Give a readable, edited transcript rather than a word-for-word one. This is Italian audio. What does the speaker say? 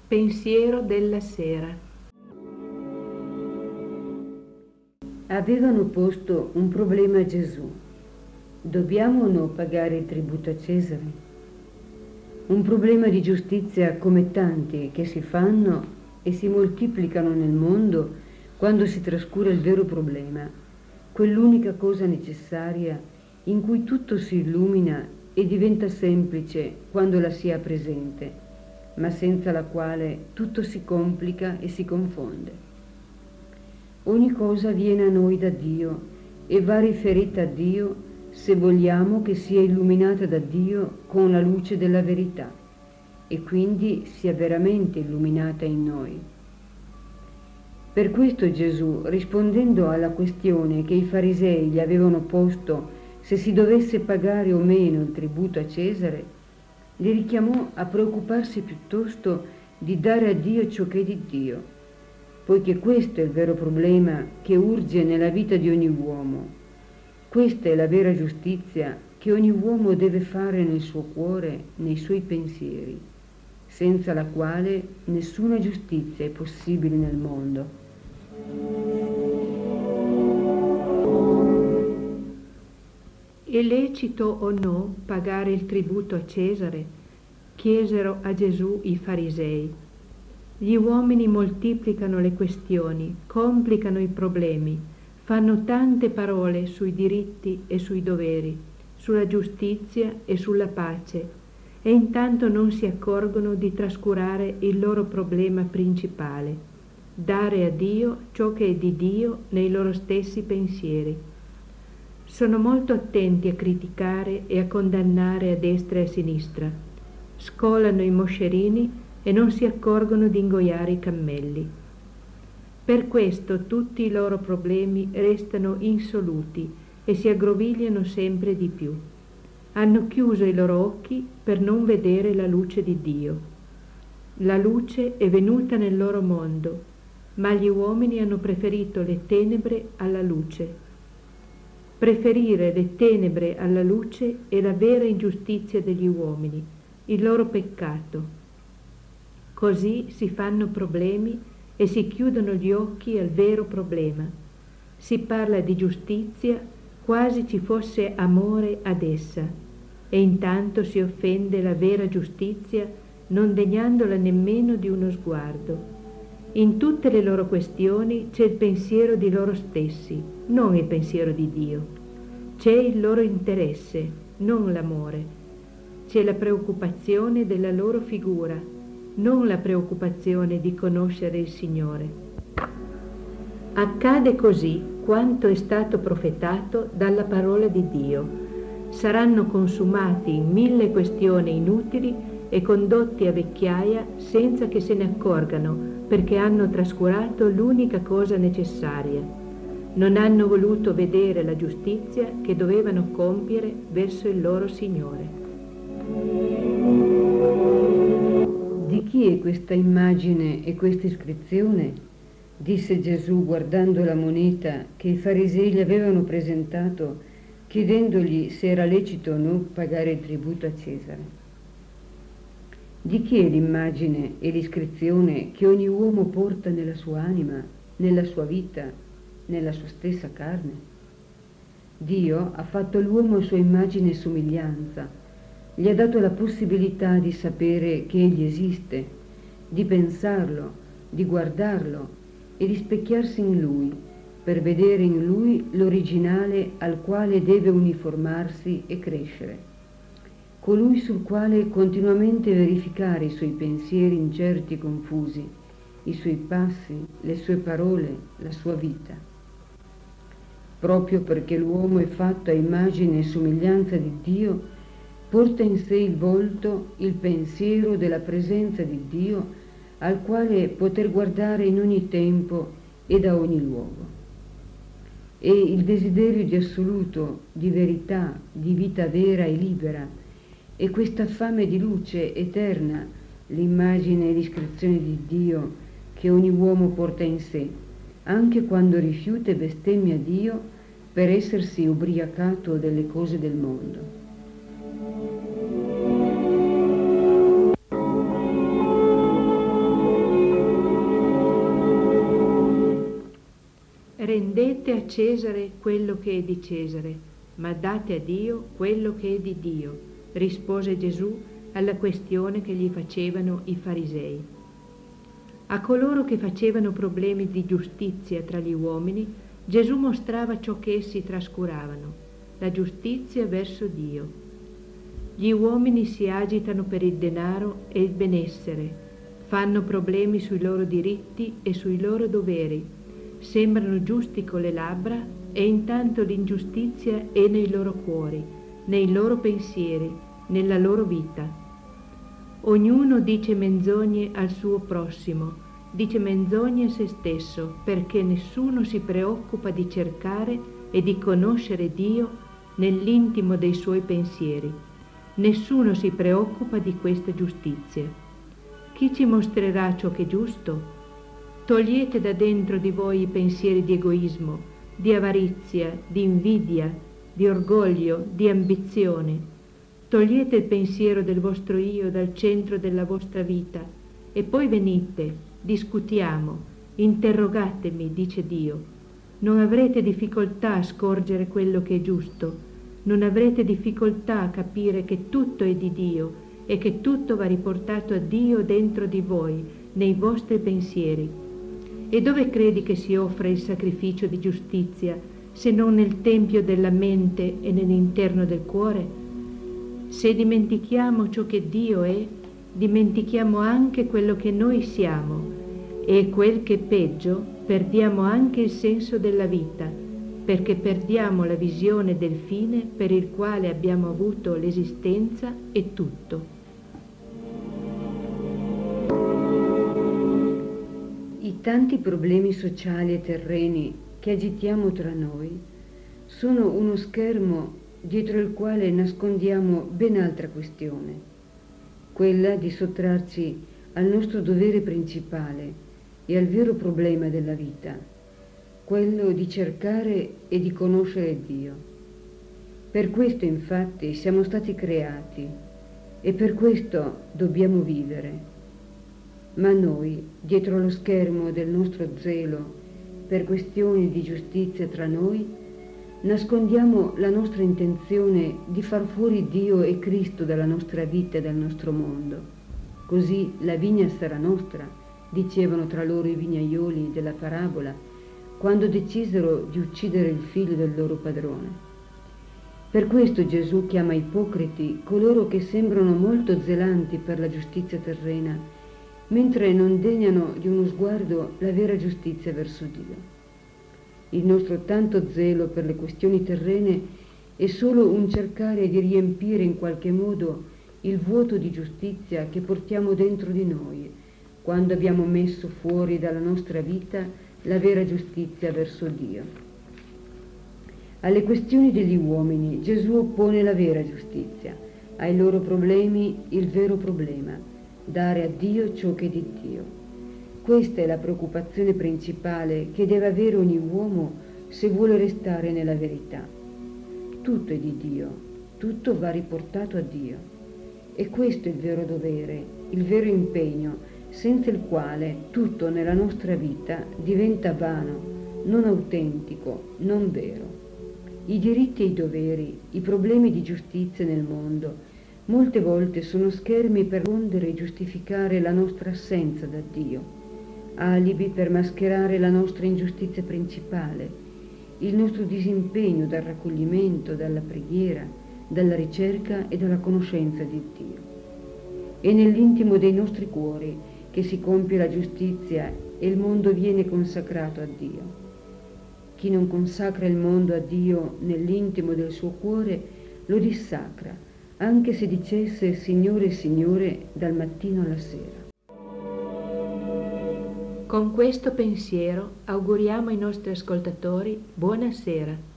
Pensiero della sera. Avevano posto un problema a Gesù. Dobbiamo o no pagare il tributo a Cesare? Un problema di giustizia come tanti che si fanno e si moltiplicano nel mondo quando si trascura il vero problema, quell'unica cosa necessaria in cui tutto si illumina e diventa semplice quando la si ha presente, ma senza la quale tutto si complica e si confonde. Ogni cosa viene a noi da Dio e va riferita a Dio se vogliamo che sia illuminata da Dio con la luce della verità e quindi sia veramente illuminata in noi. Per questo Gesù, rispondendo alla questione che i farisei gli avevano posto se si dovesse pagare o meno il tributo a Cesare, li richiamò a preoccuparsi piuttosto di dare a Dio ciò che è di Dio, poiché questo è il vero problema che urge nella vita di ogni uomo. Questa è la vera giustizia che ogni uomo deve fare nel suo cuore, nei suoi pensieri, senza la quale nessuna giustizia è possibile nel mondo. È lecito o no pagare il tributo a Cesare? Chiesero a Gesù i farisei. Gli uomini moltiplicano le questioni, complicano i problemi, fanno tante parole sui diritti e sui doveri, sulla giustizia e sulla pace, e intanto non si accorgono di trascurare il loro problema principale, dare a Dio ciò che è di Dio nei loro stessi pensieri. Sono molto attenti a criticare e a condannare a destra e a sinistra, scolano i moscerini e non si accorgono di ingoiare i cammelli. Per questo tutti i loro problemi restano insoluti e si aggrovigliano sempre di più. Hanno chiuso i loro occhi per non vedere la luce di Dio. La luce è venuta nel loro mondo, ma gli uomini hanno preferito le tenebre alla luce. Preferire le tenebre alla luce è la vera ingiustizia degli uomini, il loro peccato. Così si fanno problemi e si chiudono gli occhi al vero problema. Si parla di giustizia quasi ci fosse amore ad essa, e intanto si offende la vera giustizia non degnandola nemmeno di uno sguardo. In tutte le loro questioni c'è il pensiero di loro stessi, non il pensiero di Dio. C'è il loro interesse, non l'amore. C'è la preoccupazione della loro figura, non la preoccupazione di conoscere il Signore. Accade così quanto è stato profetato dalla parola di Dio. Saranno consumati in 1000 questioni inutili e condotti a vecchiaia senza che se ne accorgano, perché hanno trascurato l'unica cosa necessaria. Non hanno voluto vedere la giustizia che dovevano compiere verso il loro Signore. Di chi è questa immagine e questa iscrizione? Disse Gesù guardando la moneta che i farisei gli avevano presentato, chiedendogli se era lecito o no pagare il tributo a Cesare. Di chi è l'immagine e l'iscrizione che ogni uomo porta nella sua anima, nella sua vita, nella sua stessa carne? Dio ha fatto l'uomo a sua immagine e somiglianza, gli ha dato la possibilità di sapere che egli esiste, di pensarlo, di guardarlo e di specchiarsi in lui, per vedere in lui l'originale al quale deve uniformarsi e crescere. Colui sul quale continuamente verificare i suoi pensieri incerti e confusi, i suoi passi, le sue parole, la sua vita. Proprio perché l'uomo è fatto a immagine e somiglianza di Dio, porta in sé il volto, il pensiero della presenza di Dio, al quale poter guardare in ogni tempo e da ogni luogo. E il desiderio di assoluto, di verità, di vita vera e libera, e questa fame di luce eterna, l'immagine e l'iscrizione di Dio che ogni uomo porta in sé, anche quando rifiuta e bestemmia Dio per essersi ubriacato delle cose del mondo. rendete a Cesare quello che è di Cesare, ma date a Dio quello che è di Dio, rispose Gesù alla questione che gli facevano i farisei. A coloro che facevano problemi di giustizia tra gli uomini, Gesù mostrava ciò che essi trascuravano, la giustizia verso Dio. Gli uomini si agitano per il denaro e il benessere, fanno problemi sui loro diritti e sui loro doveri, sembrano giusti con le labbra e intanto l'ingiustizia è nei loro cuori, nei loro pensieri, nella loro vita. Ognuno dice menzogne al suo prossimo, dice menzogne a se stesso, perché nessuno si preoccupa di cercare e di conoscere Dio nell'intimo dei suoi pensieri. Nessuno si preoccupa di questa giustizia. Chi ci mostrerà ciò che è giusto? Togliete da dentro di voi i pensieri di egoismo, di avarizia, di invidia, di orgoglio, di ambizione. Togliete il pensiero del vostro io dal centro della vostra vita e poi venite, discutiamo, interrogatemi, dice Dio. Non avrete difficoltà a scorgere quello che è giusto, non avrete difficoltà a capire che tutto è di Dio e che tutto va riportato a Dio dentro di voi, nei vostri pensieri. E dove credi che si offre il sacrificio di giustizia, se non nel tempio della mente e nell'interno del cuore? Se dimentichiamo ciò che Dio è, dimentichiamo anche quello che noi siamo e quel che è peggio, perdiamo anche il senso della vita, perché perdiamo la visione del fine per il quale abbiamo avuto l'esistenza e tutto. I tanti problemi sociali e terreni che agitiamo tra noi sono uno schermo dietro il quale nascondiamo ben altra questione, quella di sottrarci al nostro dovere principale e al vero problema della vita, quello di cercare e di conoscere Dio. Per questo infatti siamo stati creati e per questo dobbiamo vivere. Ma noi, dietro lo schermo del nostro zelo per questioni di giustizia tra noi, nascondiamo la nostra intenzione di far fuori Dio e Cristo dalla nostra vita e dal nostro mondo. Così la vigna sarà nostra, dicevano tra loro i vignaioli della parabola, quando decisero di uccidere il figlio del loro padrone. Per questo Gesù chiama ipocriti coloro che sembrano molto zelanti per la giustizia terrena, mentre non degnano di uno sguardo la vera giustizia verso Dio. Il nostro tanto zelo per le questioni terrene è solo un cercare di riempire in qualche modo il vuoto di giustizia che portiamo dentro di noi, quando abbiamo messo fuori dalla nostra vita la vera giustizia verso Dio. Alle questioni degli uomini Gesù oppone la vera giustizia, ai loro problemi il vero problema, dare a Dio ciò che è di Dio. Questa è la preoccupazione principale che deve avere ogni uomo se vuole restare nella verità. Tutto è di Dio, tutto va riportato a Dio. E questo è il vero dovere, il vero impegno, senza il quale tutto nella nostra vita diventa vano, non autentico, non vero. I diritti e i doveri, i problemi di giustizia nel mondo, molte volte sono schermi per nascondere e giustificare la nostra assenza da Dio, alibi per mascherare la nostra ingiustizia principale, il nostro disimpegno dal raccoglimento, dalla preghiera, dalla ricerca e dalla conoscenza di Dio. È nell'intimo dei nostri cuori che si compie la giustizia e il mondo viene consacrato a Dio. Chi non consacra il mondo a Dio nell'intimo del suo cuore lo dissacra, anche se dicesse Signore, Signore dal mattino alla sera. Con questo pensiero auguriamo ai nostri ascoltatori buona sera.